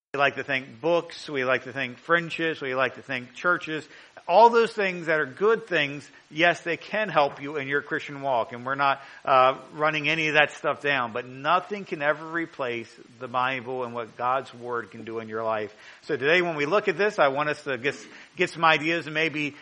We like to think books, we like to think friendships, we like to think churches. All those things that are good things, yes, they can help you in your Christian walk. And we're not running any of that stuff down. But nothing can ever replace the Bible and what God's Word can do in your life. So today when we look at this, I want us to get some ideas and maybe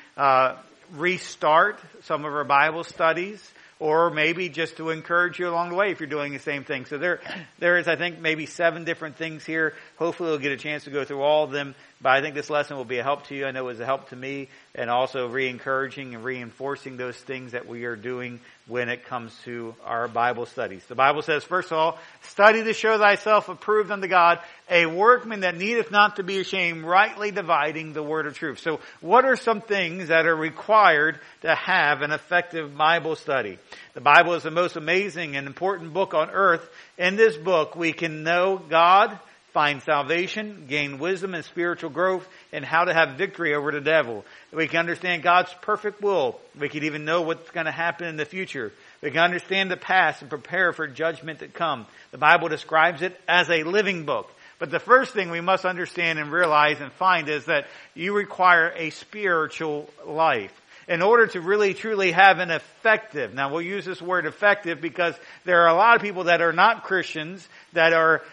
restart some of our Bible studies. Or maybe just to encourage you along the way if you're doing the same thing. So there is, I think, maybe 7 different things here. Hopefully we'll get a chance to go through all of them. But I think this lesson will be a help to you. I know it was a help to me. And also re-encouraging and reinforcing those things that we are doing when it comes to our Bible studies. The Bible says, first of all, study to show thyself approved unto God, a workman that needeth not to be ashamed, rightly dividing the word of truth. So what are some things that are required to have an effective Bible study? The Bible is the most amazing and important book on earth. In this book, we can know God, find salvation, gain wisdom and spiritual growth, and how to have victory over the devil. We can understand God's perfect will. We can even know what's going to happen in the future. We can understand the past and prepare for judgment to come. The Bible describes it as a living book. But the first thing we must understand and realize and find is that you require a spiritual life. In order to really truly have an effective, now we'll use this word effective because there are a lot of people that are not Christians that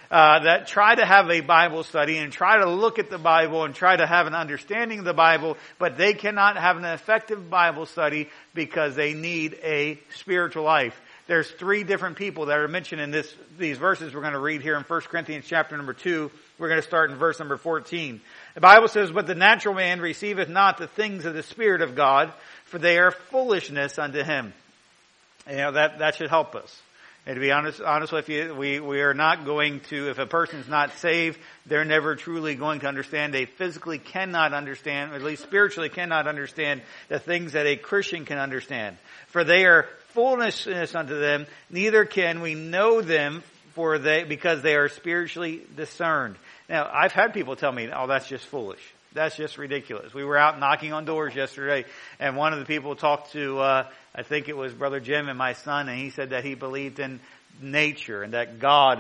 try to have a Bible study and try to look at the Bible and try to have an understanding of the Bible, but they cannot have an effective Bible study because they need a spiritual life. There's 3 different people that are mentioned in these verses we're going to read here in 1 Corinthians chapter number 2. We're going to start in verse number 14. The Bible says, but the natural man receiveth not the things of the Spirit of God, for they are foolishness unto him. You know, that should help us. And to be honest with you, we are not going to, if a person's not saved, they're never truly going to understand. They physically cannot understand, or at least spiritually cannot understand the things that a Christian can understand. For they are foolishness unto them, neither can we know them because they are spiritually discerned. Now, I've had people tell me, oh, that's just foolish. That's just ridiculous. We were out knocking on doors yesterday, and one of the people talked to, I think it was Brother Jim and my son, and he said that he believed in nature and that God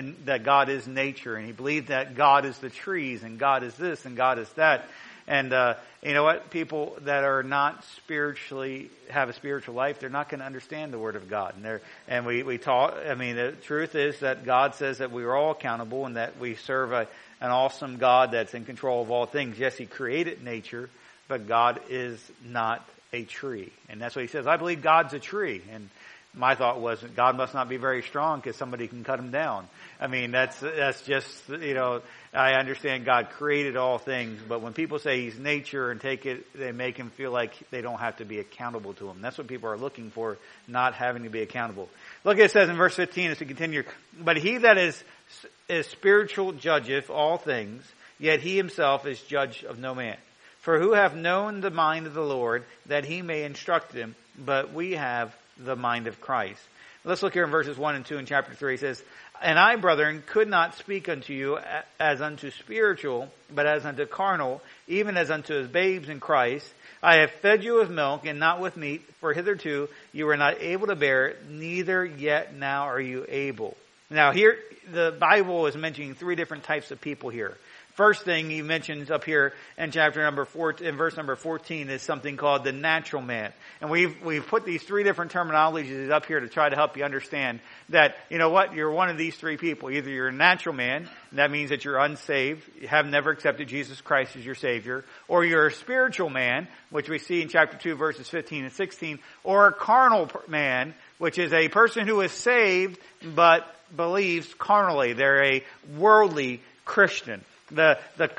is nature, and he believed that God is the trees and God is this and God is that. And you know what? People that are not have a spiritual life, they're not going to understand the Word of God. And we talk. I mean, the truth is that God says that we are all accountable and that we serve an awesome God that's in control of all things. Yes, He created nature, but God is not a tree, and that's what He says. I believe God's a tree, and my thought was God must not be very strong because somebody can cut Him down. I mean, that's just, you know, I understand God created all things, but when people say He's nature and they make Him feel like they don't have to be accountable to Him. That's what people are looking for, not having to be accountable. Look, it says in verse 15 as we continue, but he that is spiritual judgeth all things, yet he himself is judge of no man. For who hath known the mind of the Lord, that he may instruct him? But we have the mind of Christ. Let's look here in verses 1 and 2 in chapter 3. It says, and I, brethren, could not speak unto you as unto spiritual, but as unto carnal, even as unto as babes in Christ. I have fed you with milk and not with meat, for hitherto you were not able to bear it, neither yet now are you able. Now here, the Bible is mentioning 3 different types of people here. First thing he mentions up here in chapter number 4, in verse number 14, is something called the natural man. And we've put these 3 different terminologies up here to try to help you understand that, you know what, you're one of these 3 people. Either you're a natural man, and that means that you're unsaved, you have never accepted Jesus Christ as your Savior, or you're a spiritual man, which we see in chapter 2, verses 15 and 16, or a carnal man, which is a person who is saved but believes carnally. They're a worldly Christian. The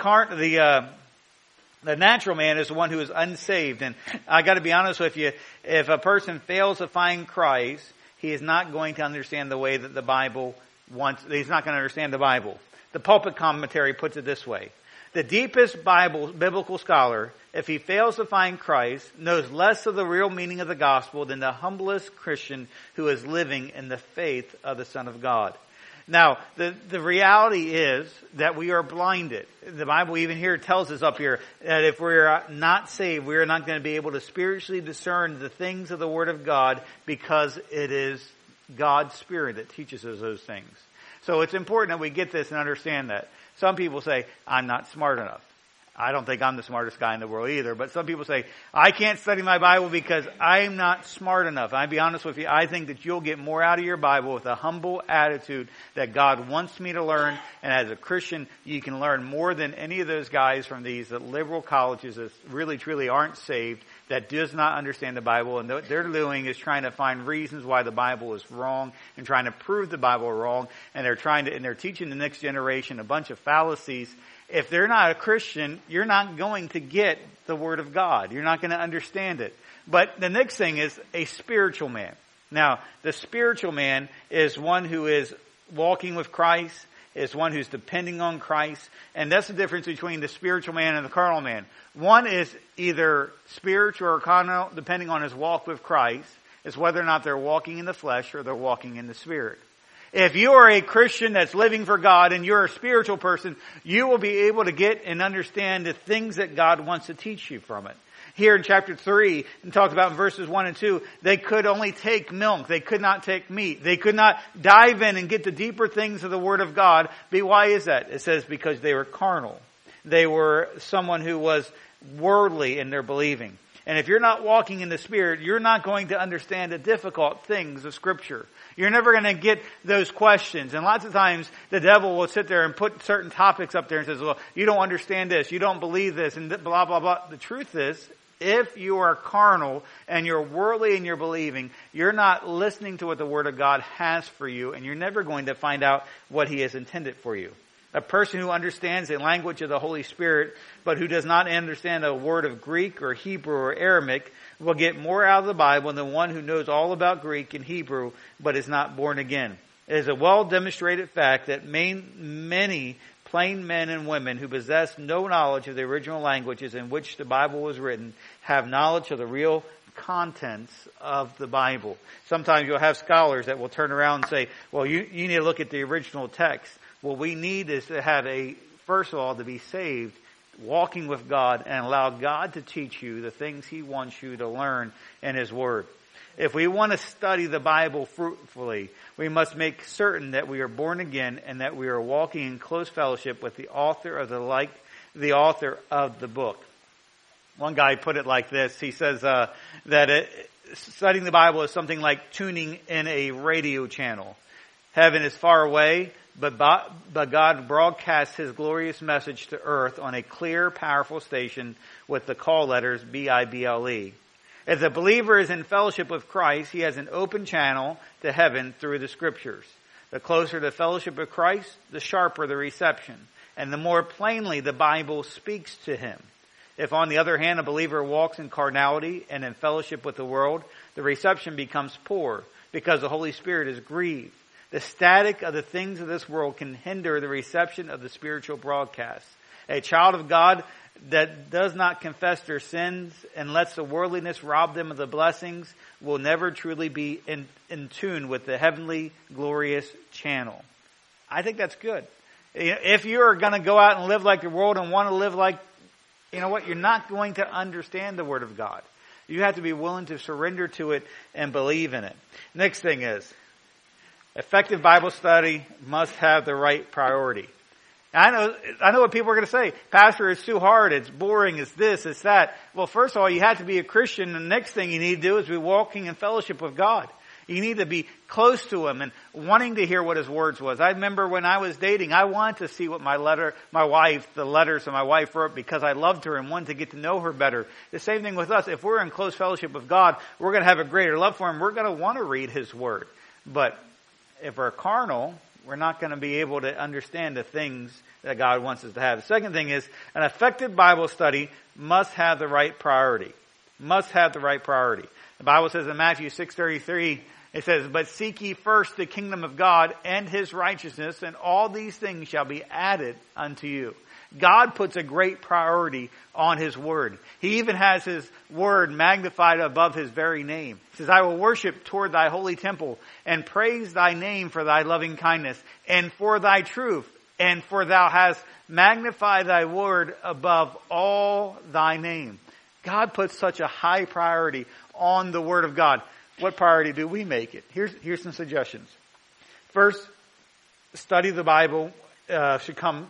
natural man is the one who is unsaved. And I got to be honest with you, if a person fails to find Christ, he is not going to understand the way that the Bible wants. He's not going to understand the Bible. The Pulpit Commentary puts it this way. The deepest biblical scholar, if he fails to find Christ, knows less of the real meaning of the gospel than the humblest Christian who is living in the faith of the Son of God. Now, the reality is that we are blinded. The Bible even here tells us up here that if we're not saved, we are not going to be able to spiritually discern the things of the Word of God because it is God's Spirit that teaches us those things. So it's important that we get this and understand that. Some people say, I'm not smart enough. I don't think I'm the smartest guy in the world either, but some people say, I can't study my Bible because I'm not smart enough. I'll be honest with you, I think that you'll get more out of your Bible with a humble attitude that God wants me to learn, and as a Christian, you can learn more than any of those guys from these liberal colleges that really truly aren't saved, that does not understand the Bible, and what they're doing is trying to find reasons why the Bible is wrong and trying to prove the Bible wrong, and they're teaching the next generation a bunch of fallacies. If they're not a Christian, you're not going to get the Word of God. You're not going to understand it. But the next thing is a spiritual man. Now, the spiritual man is one who is walking with Christ, is one who's depending on Christ, and that's the difference between the spiritual man and the carnal man. One is either spiritual or carnal, depending on his walk with Christ. It's whether or not they're walking in the flesh or they're walking in the Spirit. If you are a Christian that's living for God and you're a spiritual person, you will be able to get and understand the things that God wants to teach you from it. Here in chapter 3, and talked about in verses 1 and 2, they could only take milk. They could not take meat. They could not dive in and get the deeper things of the Word of God. But why is that? It says because they were carnal. They were someone who was worldly in their believing. And if you're not walking in the Spirit, you're not going to understand the difficult things of Scripture. You're never going to get those questions. And lots of times the devil will sit there and put certain topics up there and says, well, you don't understand this, you don't believe this, and blah, blah, blah. The truth is, if you are carnal and you're worldly in your believing, you're not listening to what the Word of God has for you, and you're never going to find out what He has intended for you. A person who understands the language of the Holy Spirit, but who does not understand a word of Greek or Hebrew or Aramaic, will get more out of the Bible than one who knows all about Greek and Hebrew, but is not born again. It is a well-demonstrated fact that many plain men and women who possess no knowledge of the original languages in which the Bible was written have knowledge of the real contents of the Bible. Sometimes you'll have scholars that will turn around and say, well, you need to look at the original text. What we need is to have first of all, to be saved, walking with God, and allow God to teach you the things He wants you to learn in His Word. If we want to study the Bible fruitfully, we must make certain that we are born again and that we are walking in close fellowship with the author of the author of the book. One guy put it like this. He says that studying the Bible is something like tuning in a radio channel. Heaven is far away, but God broadcasts His glorious message to earth on a clear, powerful station with the call letters Bible. If the believer is in fellowship with Christ, he has an open channel to heaven through the Scriptures. The closer the fellowship with Christ, the sharper the reception, and the more plainly the Bible speaks to him. If, on the other hand, a believer walks in carnality and in fellowship with the world, the reception becomes poor because the Holy Spirit is grieved. The static of the things of this world can hinder the reception of the spiritual broadcast. A child of God that does not confess their sins and lets the worldliness rob them of the blessings will never truly be in tune with the heavenly, glorious channel. I think that's good. If you're going to go out and live like the world and want to live like, you're not going to understand the Word of God. You have to be willing to surrender to it and believe in it. Next thing is, effective Bible study must have the right priority. I know what people are going to say. Pastor, it's too hard. It's boring. It's this. It's that. Well, first of all, you have to be a Christian. The next thing you need to do is be walking in fellowship with God. You need to be close to Him and wanting to hear what His words was. I remember when I was dating, I wanted to see what the letters that my wife wrote because I loved her and wanted to get to know her better. The same thing with us. If we're in close fellowship with God, we're going to have a greater love for Him. We're going to want to read His Word. But if we're carnal, we're not going to be able to understand the things that God wants us to have. The second thing is, an effective Bible study must have the right priority. Must have the right priority. The Bible says in Matthew 6:33, it says, but seek ye first the kingdom of God and His righteousness, and all these things shall be added unto you. God puts a great priority on His Word. He even has His Word magnified above His very name. He says, I will worship toward thy holy temple and praise thy name for thy loving kindness and for thy truth, and for thou hast magnified thy word above all thy name. God puts such a high priority on the Word of God. What priority do we make it? Here's some suggestions. First, study the Bible should come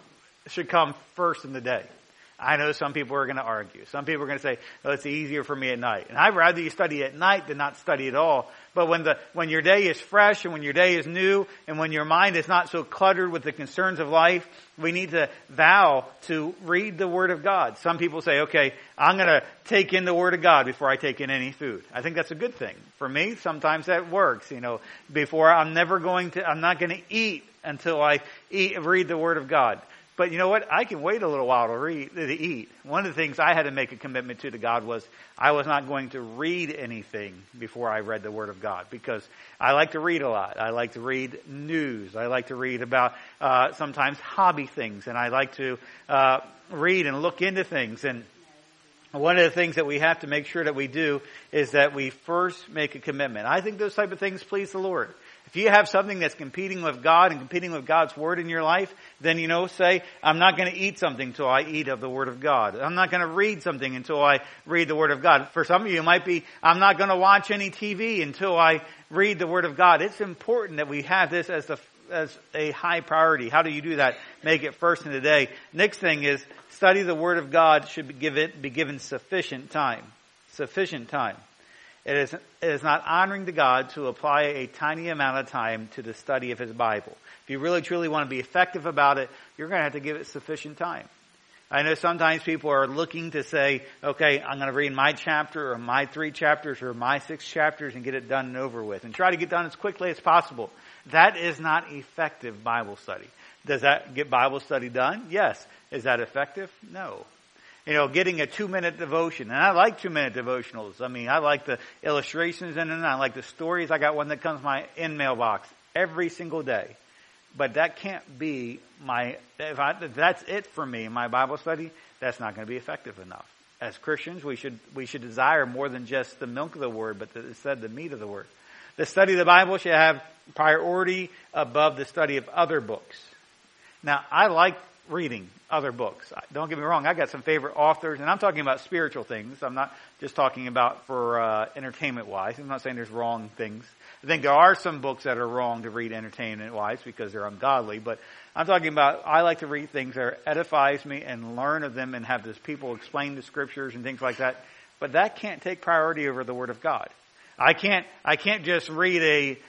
should come first in the day. I know some people are going to argue. Some people are going to say, oh, it's easier for me at night. And I'd rather you study at night than not study at all. But when your day is fresh and when your day is new and when your mind is not so cluttered with the concerns of life, we need to vow to read the Word of God. Some people say, okay, I'm going to take in the Word of God before I take in any food. I think that's a good thing. For me, sometimes that works. Before I'm not going to eat until I read the Word of God. But you know what? I can wait a little while to eat. One of the things I had to make a commitment to God was I was not going to read anything before I read the Word of God, because I like to read a lot. I like to read news. I like to read about sometimes hobby things, and I like to read and look into things. And one of the things that we have to make sure that we do is that we first make a commitment. I think those type of things please the Lord. If you have something that's competing with God and competing with God's Word in your life, then, say, I'm not going to eat something until I eat of the Word of God. I'm not going to read something until I read the Word of God. For some of you, it might be, I'm not going to watch any TV until I read the Word of God. It's important that we have this as a high priority. How do you do that? Make it first in the day. Next thing is, study the Word of God should be given sufficient time. Sufficient time. It is not honoring to God to apply a tiny amount of time to the study of His Bible. If you really truly want to be effective about it, you're going to have to give it sufficient time. I know sometimes people are looking to say, okay, I'm going to read my chapter or my 3 chapters or my 6 chapters and get it done and over with, and try to get done as quickly as possible. That is not effective Bible study. Does that get Bible study done? Yes. Is that effective? No. Getting a 2-minute devotion. And I like 2-minute devotionals. I like the illustrations in it. I like the stories. I got one that comes in my mailbox every single day. But that can't be if that's it for me in my Bible study, that's not going to be effective enough. As Christians, we should desire more than just the milk of the Word, but instead the meat of the Word. The study of the Bible should have priority above the study of other books. Now, I like reading other books. Don't get me wrong, I got some favorite authors, and I'm talking about spiritual things. I'm not just talking about for entertainment-wise. I'm not saying there's wrong things. I think there are some books that are wrong to read entertainment-wise because they're ungodly, but I'm talking about, I like to read things that edifies me and learn of them and have these people explain the scriptures and things like that. But that can't take priority over the Word of God. I can't just read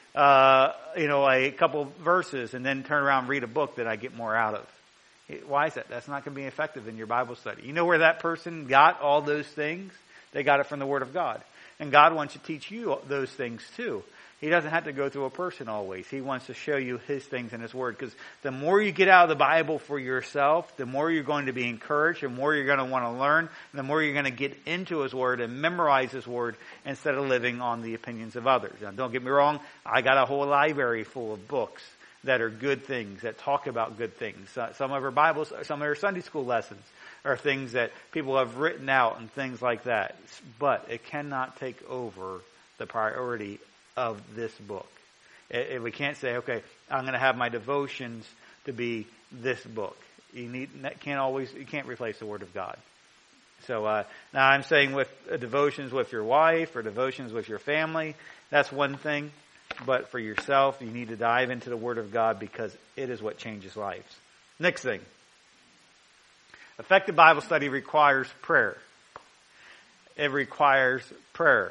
a couple verses and then turn around and read a book that I get more out of. Why is that? That's not going to be effective in your Bible study. You know where that person got all those things? They got it from the Word of God. And God wants to teach you those things too. He doesn't have to go through a person always. He wants to show you His things in His Word. Because the more you get out of the Bible for yourself, the more you're going to be encouraged, the more you're going to want to learn, the more you're going to get into His Word and memorize His Word instead of living on the opinions of others. Now, don't get me wrong. I got a whole library full of books that are good things, that talk about good things. Some of our Bibles, some of our Sunday school lessons are things that people have written out and things like that. But it cannot take over the priority of this book. We can't say, okay, I'm going to have my devotions to be this book. You can't replace the Word of God. So now I'm saying with devotions with your wife or devotions with your family, that's one thing. But for yourself, you need to dive into the Word of God because it is what changes lives. Next thing. Effective Bible study requires prayer. It requires prayer.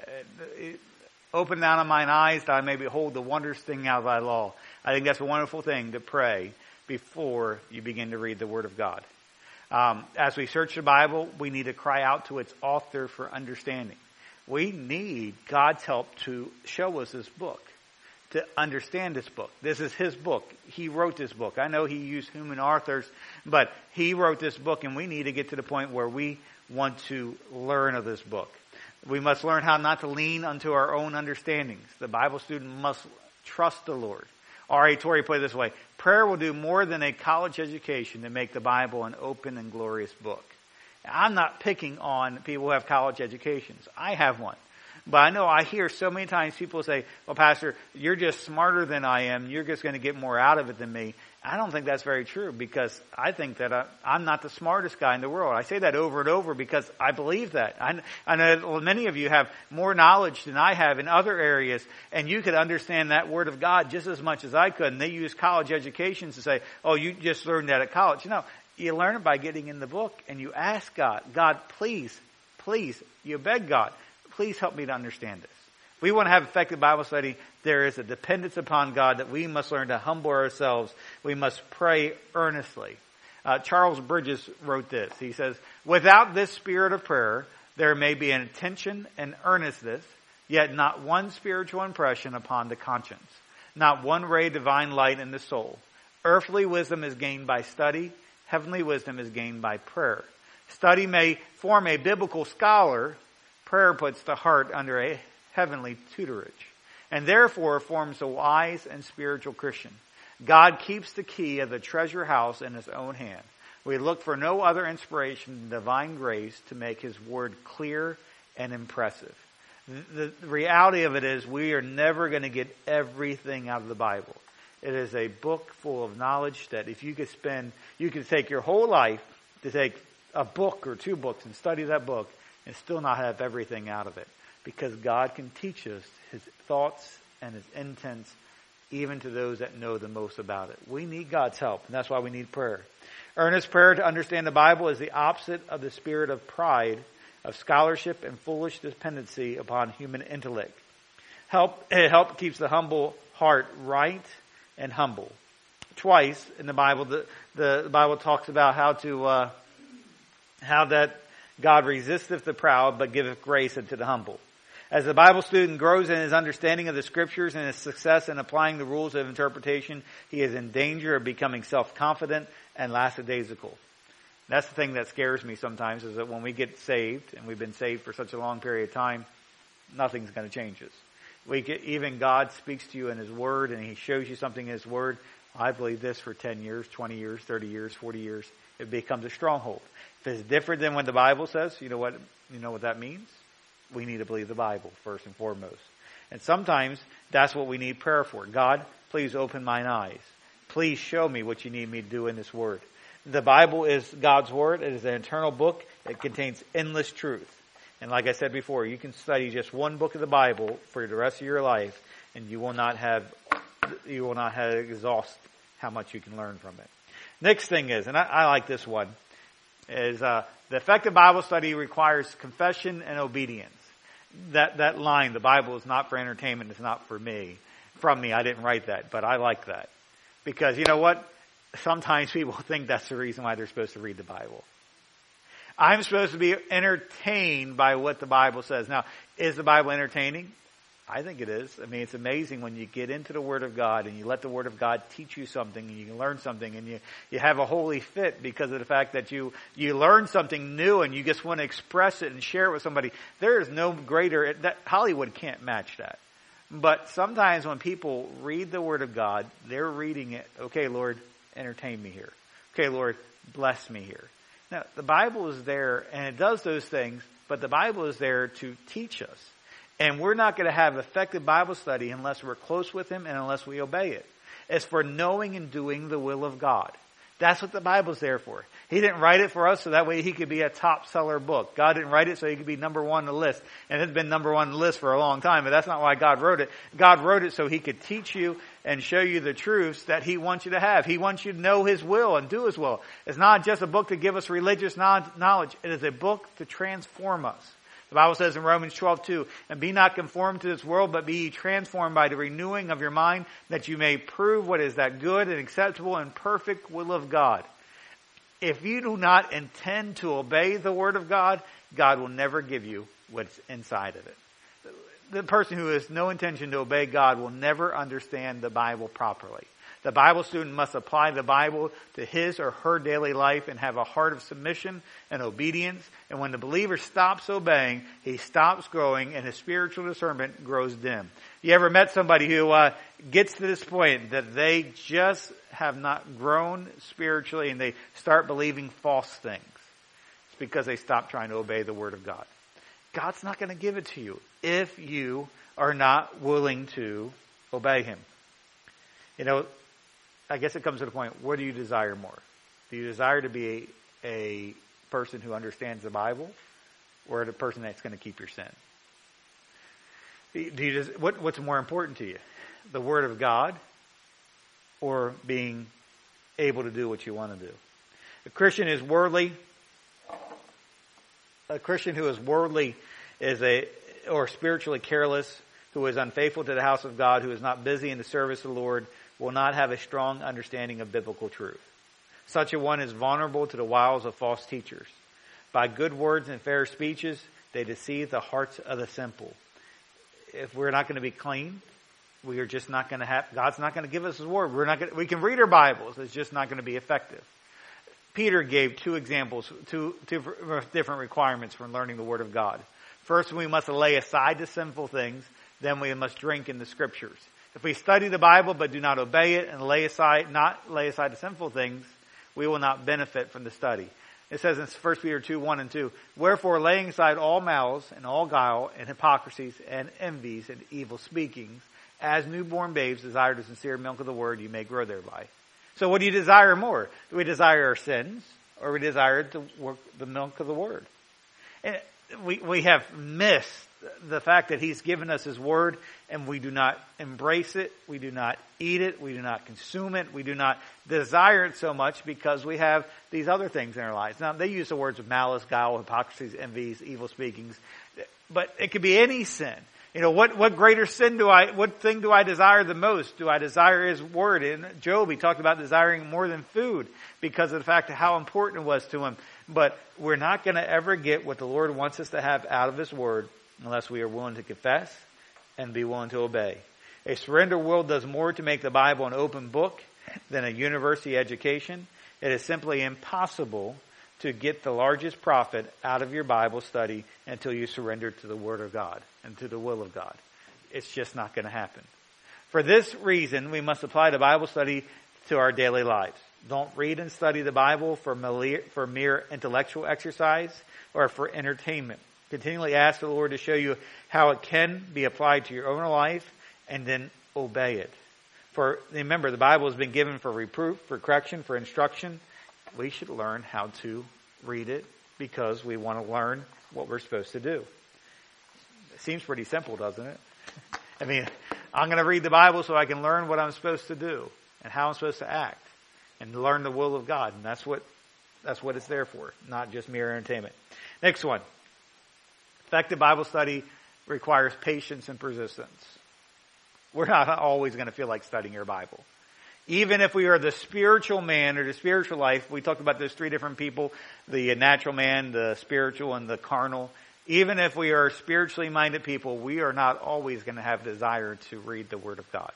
Open down mine eyes that I may behold the wondrous thing out of thy law. I think that's a wonderful thing to pray before you begin to read the Word of God. As we search the Bible, we need to cry out to its author for understanding. We need God's help to show us this book, to understand this book. This is His book. He wrote this book. I know He used human authors, but He wrote this book, and we need to get to the point where we want to learn of this book. We must learn how not to lean unto our own understandings. The Bible student must trust the Lord. R.A. Torrey put it this way: prayer will do more than a college education to make the Bible an open and glorious book. I'm not picking on people who have college educations. I have one. But I hear so many times people say, well, Pastor, you're just smarter than I am. You're just going to get more out of it than me. I don't think that's very true, because I think that I'm not the smartest guy in the world. I say that over and over because I believe that. I know many of you have more knowledge than I have in other areas, and you could understand that Word of God just as much as I could. And they use college educations to say, oh, you just learned that at college. No, you learn it by getting in the book, and you ask God, God, please, you beg God, please help me to understand this. If we want to have effective Bible study, there is a dependence upon God that we must learn to humble ourselves. We must pray earnestly. Charles Bridges wrote this. He says, without this spirit of prayer, there may be an attention and earnestness, yet not one spiritual impression upon the conscience, not one ray of divine light in the soul. Earthly wisdom is gained by study. Heavenly wisdom is gained by prayer. Study may form a biblical scholar. Prayer puts the heart under a heavenly tutorage, and therefore forms a wise and spiritual Christian. God keeps the key of the treasure house in His own hand. We look for no other inspiration than divine grace to make His word clear and impressive. The reality of it is we are never going to get everything out of the Bible. It is a book full of knowledge that if you could take your whole life to take a book or two books and study that book and still not have everything out of it. Because God can teach us His thoughts and His intents even to those that know the most about it. We need God's help, and that's why we need prayer. Earnest prayer to understand the Bible is the opposite of the spirit of pride, of scholarship, and foolish dependency upon human intellect. Help keeps the humble heart right and humble. Twice in the Bible, the Bible talks about how that God resisteth the proud, but giveth grace unto the humble. As the Bible student grows in his understanding of the Scriptures and his success in applying the rules of interpretation, he is in danger of becoming self-confident and lackadaisical. That's the thing that scares me sometimes, is that when we get saved, and we've been saved for such a long period of time, nothing's going to change us. Even God speaks to you in His Word, and He shows you something in His Word. I believe this for 10 years, 20 years, 30 years, 40 years. It becomes a stronghold. If it's different than what the Bible says, you know what that means? We need to believe the Bible first and foremost. And sometimes that's what we need prayer for. God, please open mine eyes. Please show me what you need me to do in this Word. The Bible is God's Word. It is an eternal book. It contains endless truth. And like I said before, you can study just one book of the Bible for the rest of your life, and you will not have exhaust how much you can learn from it. Next thing is, and I like this one, is the effective Bible study requires confession and obedience. That line, the Bible is not for entertainment, it's not for me. From me, I didn't write that, but I like that. Because you know what? Sometimes people think that's the reason why they're supposed to read the Bible. I'm supposed to be entertained by what the Bible says. Now, is the Bible entertaining? I think it is. I mean, it's amazing when you get into the Word of God and you let the Word of God teach you something, and you can learn something, and you have a holy fit because of the fact that you learn something new and you just want to express it and share it with somebody. There is no greater, Hollywood can't match that. But sometimes when people read the Word of God, they're reading it, okay, Lord, entertain me here. Okay, Lord, bless me here. Now, the Bible is there, and it does those things, but the Bible is there to teach us. And we're not going to have effective Bible study unless we're close with Him and unless we obey it. It's for knowing and doing the will of God. That's what the Bible's there for. He didn't write it for us so that way He could be a top seller book. God didn't write it so He could be number one on the list. And it's been number one on the list for a long time, but that's not why God wrote it. God wrote it so He could teach you and show you the truths that He wants you to have. He wants you to know His will and do His will. It's not just a book to give us religious knowledge. It is a book to transform us. The Bible says in Romans 12:2, and be not conformed to this world, but be ye transformed by the renewing of your mind, that you may prove what is that good and acceptable and perfect will of God. If you do not intend to obey the Word of God, God will never give you what's inside of it. The person who has no intention to obey God will never understand the Bible properly. The Bible student must apply the Bible to his or her daily life and have a heart of submission and obedience. And when the believer stops obeying, he stops growing and his spiritual discernment grows dim. You ever met somebody who gets to this point that they just have not grown spiritually and they start believing false things? It's because they stop trying to obey the Word of God. God's not going to give it to you if you are not willing to obey Him. You know, I guess it comes to the point, what do you desire more? Do you desire to be a person who understands the Bible, or the person that's going to keep your sin? What's more important to you? The Word of God, or being able to do what you want to do? A Christian who is worldly or spiritually careless, who is unfaithful to the house of God, who is not busy in the service of the Lord, will not have a strong understanding of biblical truth. Such a one is vulnerable to the wiles of false teachers. By good words and fair speeches, they deceive the hearts of the simple. If we're not going to be clean, we are just not going to have, God's not going to give us His Word. We can read our Bibles. It's just not going to be effective. Peter gave two examples, two different requirements for learning the Word of God. First, we must lay aside the sinful things. Then we must drink in the Scriptures. If we study the Bible but do not obey it and not lay aside the sinful things, we will not benefit from the study. It says in 1 Peter 2:1-2, wherefore laying aside all malice and all guile and hypocrisies and envies and evil speakings, as newborn babes desire the sincere milk of the Word, you may grow thereby. So what do you desire more? Do we desire our sins, or we desire the milk of the Word? And we have missed the fact that He's given us His Word, and we do not embrace it, we do not eat it, we do not consume it, we do not desire it so much because we have these other things in our lives. Now, they use the words of malice, guile, hypocrisies, envies, evil speakings, but it could be any sin. You know, what greater sin what thing do I desire the most? Do I desire His Word? In Job, he talked about desiring more than food because of the fact of how important it was to him. But we're not going to ever get what the Lord wants us to have out of His Word unless we are willing to confess and be willing to obey. A surrender will does more to make the Bible an open book than a university education. It is simply impossible to get the largest profit out of your Bible study until you surrender to the Word of God and to the will of God. It's just not going to happen. For this reason, we must apply the Bible study to our daily lives. Don't read and study the Bible for mere intellectual exercise or for entertainment. Continually ask the Lord to show you how it can be applied to your own life, and then obey it. For remember, the Bible has been given for reproof, for correction, for instruction. We should learn how to read it because we want to learn what we're supposed to do. It seems pretty simple, doesn't it? I mean, I'm going to read the Bible so I can learn what I'm supposed to do and how I'm supposed to act and learn the will of God. And that's what it's there for, not just mere entertainment. Next one. Effective Bible study requires patience and persistence. We're not always going to feel like studying our Bible. Even if we are the spiritual man or the spiritual life, we talked about those three different people, the natural man, the spiritual, and the carnal. Even if we are spiritually minded people, we are not always going to have desire to read the Word of God.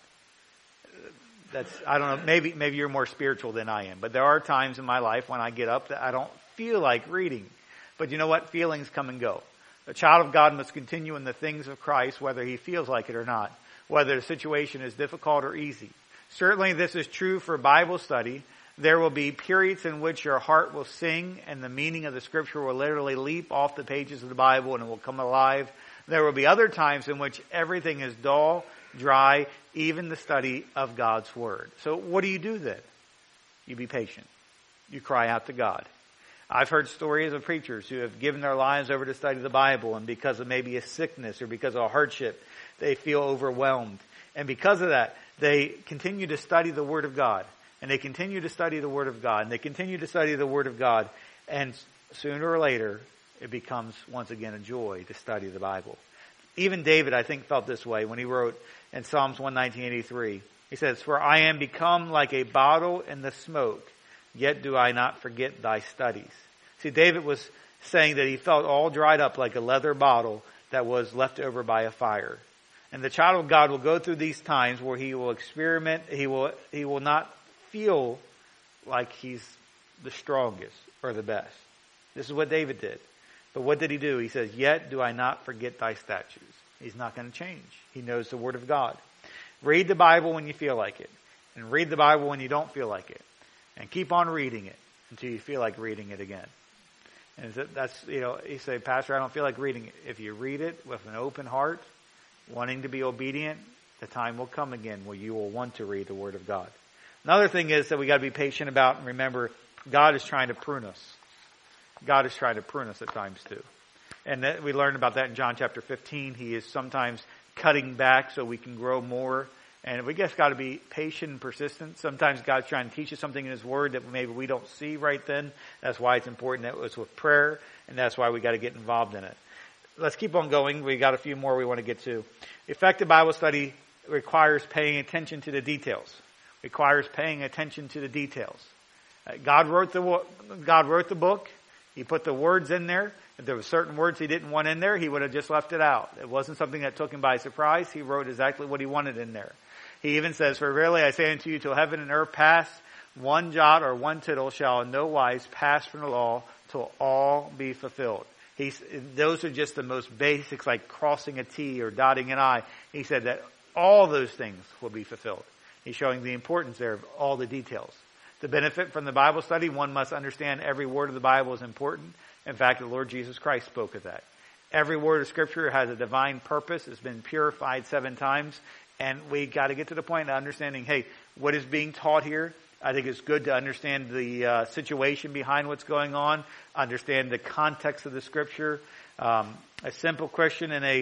I don't know, maybe you're more spiritual than I am, but there are times in my life when I get up that I don't feel like reading. But you know what? Feelings come and go. A child of God must continue in the things of Christ, whether he feels like it or not, whether the situation is difficult or easy. Certainly this is true for Bible study. There will be periods in which your heart will sing and the meaning of the Scripture will literally leap off the pages of the Bible and it will come alive. There will be other times in which everything is dull, dry, even the study of God's Word. So what do you do then? You be patient. You cry out to God. I've heard stories of preachers who have given their lives over to study the Bible, and because of maybe a sickness or because of a hardship, they feel overwhelmed. And because of that, they continue to study the Word of God. And they continue to study the Word of God. And they continue to study the Word of God. And sooner or later, it becomes once again a joy to study the Bible. Even David, I think, felt this way when he wrote in Psalms 119:83. He says, "For I am become like a bottle in the smoke, yet do I not forget thy studies." See, David was saying that he felt all dried up like a leather bottle that was left over by a fire. And the child of God will go through these times where he will experiment. He will not feel like he's the strongest or the best. This is what David did. But what did he do? He says, "Yet do I not forget thy statutes." He's not going to change. He knows the Word of God. Read the Bible when you feel like it. And read the Bible when you don't feel like it. And keep on reading it until you feel like reading it again. And that's, you say, "Pastor, I don't feel like reading it." If you read it with an open heart, wanting to be obedient, the time will come again where you will want to read the Word of God. Another thing is that we got to be patient about and remember God is trying to prune us. God is trying to prune us at times too. And that we learned about that in John chapter 15. He is sometimes cutting back so we can grow more. And we just got to be patient and persistent. Sometimes God's trying to teach us something in His Word that maybe we don't see right then. That's why it's important that it's with prayer, and that's why we got to get involved in it. Let's keep on going. We got a few more we want to get to. Effective Bible study requires paying attention to the details. Requires paying attention to the details. God wrote the book. He put the words in there. If there were certain words He didn't want in there, He would have just left it out. It wasn't something that took Him by surprise. He wrote exactly what He wanted in there. He even says, "For verily I say unto you, till heaven and earth pass, one jot or one tittle shall in no wise pass from the law, till all be fulfilled." Those are just the most basics, like crossing a T or dotting an I. He said that all those things will be fulfilled. He's showing the importance there of all the details. To benefit from the Bible study, one must understand every word of the Bible is important. In fact, the Lord Jesus Christ spoke of that. Every word of Scripture has a divine purpose. It's been purified 7 times. And we got to get to the point of understanding, hey, what is being taught here? I think it's good to understand the situation behind what's going on, understand the context of the Scripture. A simple Christian in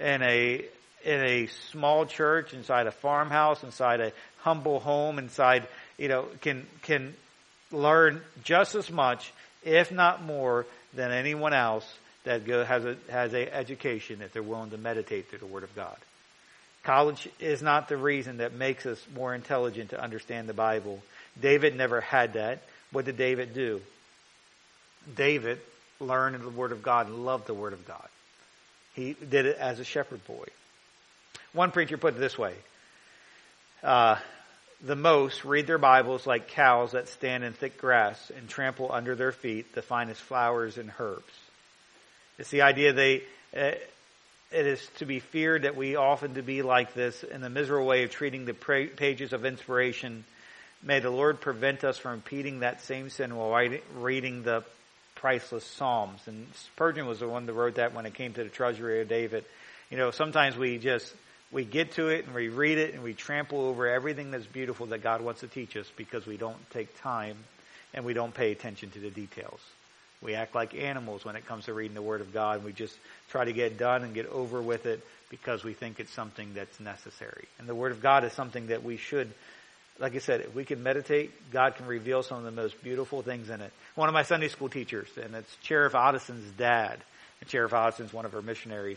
a small church, inside a farmhouse, inside a humble home, inside, can learn just as much, if not more, than anyone else that has a education if they're willing to meditate through the Word of God. College is not the reason that makes us more intelligent to understand the Bible. David never had that. What did David do? David learned the Word of God and loved the Word of God. He did it as a shepherd boy. One preacher put it this way. The most read their Bibles like cows that stand in thick grass and trample under their feet the finest flowers and herbs. It's the idea it is to be feared that we often to be like this in the miserable way of treating the pages of inspiration. May the Lord prevent us from repeating that same sin while reading the priceless Psalms. And Spurgeon was the one that wrote that when it came to the treasury of David. Sometimes we get to it and we read it and we trample over everything that's beautiful that God wants to teach us because we don't take time and we don't pay attention to the details. We act like animals when it comes to reading the Word of God. We just try to get done and get over with it because we think it's something that's necessary. And the Word of God is something that we should, like I said, if we can meditate, God can reveal some of the most beautiful things in it. One of my Sunday school teachers, and it's Sheriff Ottison's dad. And Sheriff Ottison's one of our missionaries.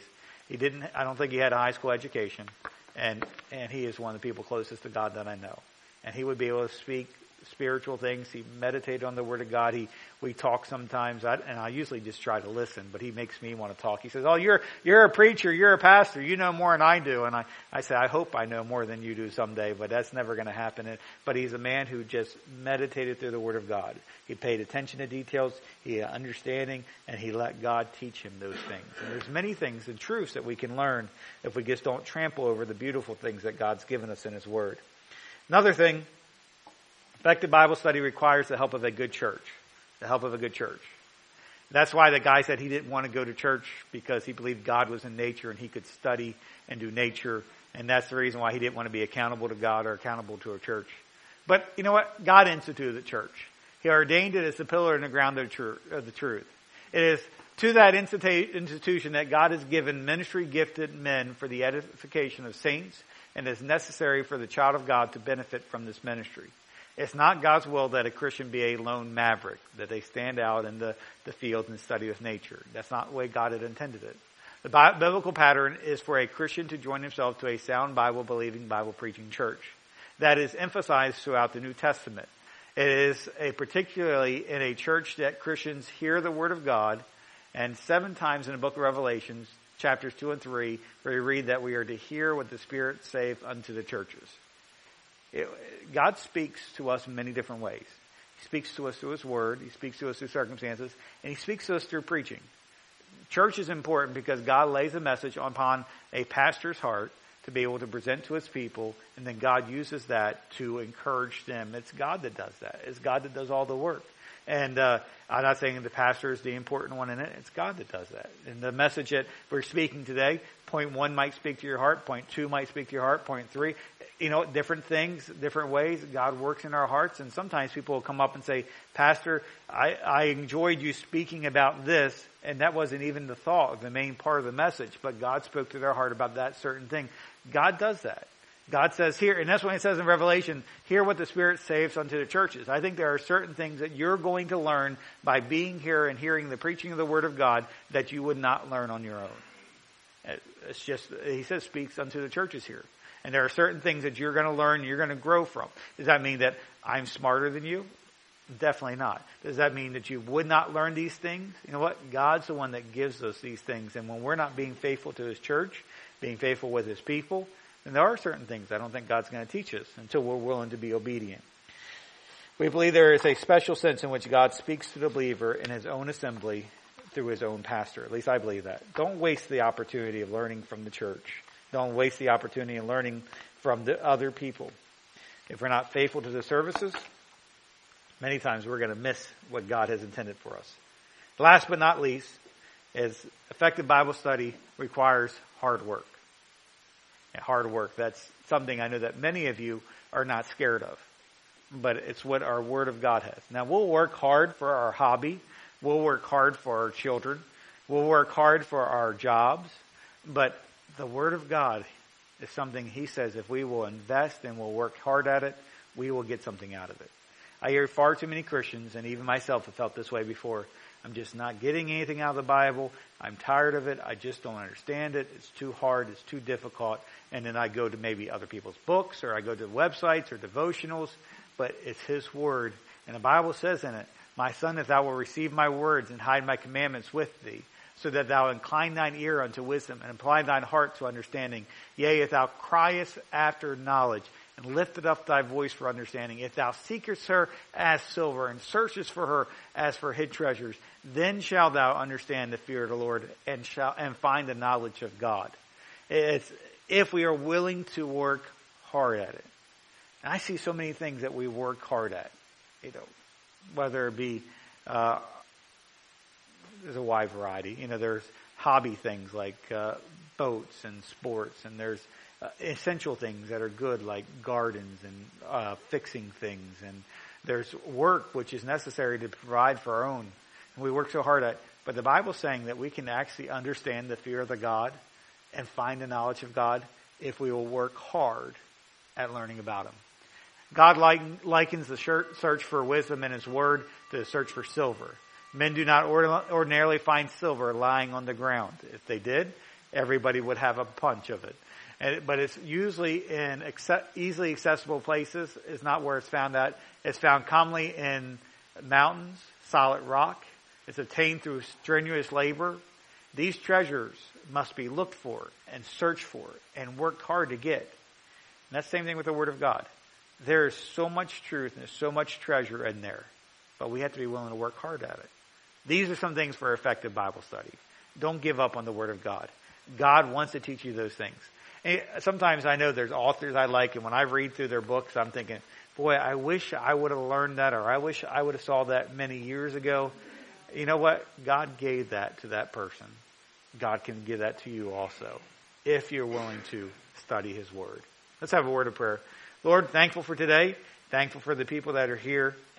I don't think he had a high school education. And he is one of the people closest to God that I know. And he would be able to speak spiritual things. He meditated on the Word of God. We talk sometimes, and I usually just try to listen, but he makes me want to talk. He says, "Oh, you're a preacher, you're a pastor, you know more than I do." And I say, "I hope I know more than you do someday," but that's never going to happen. But he's a man who just meditated through the Word of God. He paid attention to details, he had understanding, and he let God teach him those things. And there's many things and truths that we can learn if we just don't trample over the beautiful things that God's given us in His Word. Another thing, effective Bible study requires the help of a good church. The help of a good church. That's why the guy said he didn't want to go to church because he believed God was in nature and he could study and do nature. And that's the reason why he didn't want to be accountable to God or accountable to a church. But you know what? God instituted the church. He ordained it as the pillar and the ground of the truth. It is to that institution that God has given ministry-gifted men for the edification of saints, and is necessary for the child of God to benefit from this ministry. It's not God's will that a Christian be a lone maverick, that they stand out in the field and study with nature. That's not the way God had intended it. The biblical pattern is for a Christian to join himself to a sound Bible-believing, Bible-preaching church. That is emphasized throughout the New Testament. It is particularly in a church that Christians hear the Word of God, and 7 times in the book of Revelations, chapters 2 and 3, where we read that we are to hear what the Spirit saith unto the churches. God speaks to us in many different ways. He speaks to us through His Word. He speaks to us through circumstances. And He speaks to us through preaching. Church is important because God lays a message upon a pastor's heart to be able to present to his people, and then God uses that to encourage them. It's God that does that. It's God that does all the work. And I'm not saying the pastor is the important one in it. It's God that does that. And the message that we're speaking today, point 1 might speak to your heart. Point 2 might speak to your heart. Point 3, different things, different ways. God works in our hearts. And sometimes people will come up and say, Pastor, I enjoyed you speaking about this. And that wasn't even the thought of the main part of the message. But God spoke to their heart about that certain thing. God does that. God says here, and that's when it says in Revelation, hear what the Spirit saves unto the churches. I think there are certain things that you're going to learn by being here and hearing the preaching of the Word of God that you would not learn on your own. It's just, he says, speaks unto the churches here. And there are certain things that you're going to learn, you're going to grow from. Does that mean that I'm smarter than you? Definitely not. Does that mean that you would not learn these things? You know what? God's the one that gives us these things. And when we're not being faithful to His church, being faithful with His people, and there are certain things I don't think God's going to teach us until we're willing to be obedient. We believe there is a special sense in which God speaks to the believer in His own assembly through His own pastor. At least I believe that. Don't waste the opportunity of learning from the church. Don't waste the opportunity of learning from the other people. If we're not faithful to the services, many times we're going to miss what God has intended for us. Last but not least, is effective Bible study requires hard work. Hard work. That's something I know that many of you are not scared of. But it's what our Word of God has. Now, we'll work hard for our hobby. We'll work hard for our children. We'll work hard for our jobs. But the Word of God is something He says if we will invest and we'll work hard at it, we will get something out of it. I hear far too many Christians, and even myself have felt this way before. I'm just not getting anything out of the Bible. I'm tired of it. I just don't understand it. It's too hard. It's too difficult. And then I go to maybe other people's books, or I go to websites or devotionals. But it's His Word. And the Bible says in it, My son, if thou wilt receive my words and hide my commandments with thee, so that thou incline thine ear unto wisdom and apply thine heart to understanding. Yea, if thou criest after knowledge, and lifteth up thy voice for understanding. If thou seekest her as silver, and searchest for her as for hid treasures, then shalt thou understand the fear of the Lord, and find the knowledge of God. It's if we are willing to work hard at it. And I see so many things that we work hard at. Whether it be there's a wide variety. There's hobby things like boats and sports, and there's essential things that are good like gardens and fixing things, and there's work which is necessary to provide for our own, and we work so hard at it. But the Bible's saying that we can actually understand the fear of the God and find the knowledge of God if we will work hard at learning about Him. God likens the search for wisdom in His Word to the search for silver. Men do not ordinarily find silver lying on the ground. If they did, everybody would have a bunch of it. But it's usually in easily accessible places. It's not where it's found at. It's found commonly in mountains, solid rock. It's obtained through strenuous labor. These treasures must be looked for and searched for and worked hard to get. And that's the same thing with the Word of God. There is so much truth and there's so much treasure in there. But we have to be willing to work hard at it. These are some things for effective Bible study. Don't give up on the Word of God. God wants to teach you those things. And sometimes I know there's authors I like, and when I read through their books, I'm thinking, boy, I wish I would have learned that, or I wish I would have saw that many years ago. You know what? God gave that to that person. God can give that to you also, if you're willing to study His Word. Let's have a word of prayer. Lord, thankful for today. Thankful for the people that are here.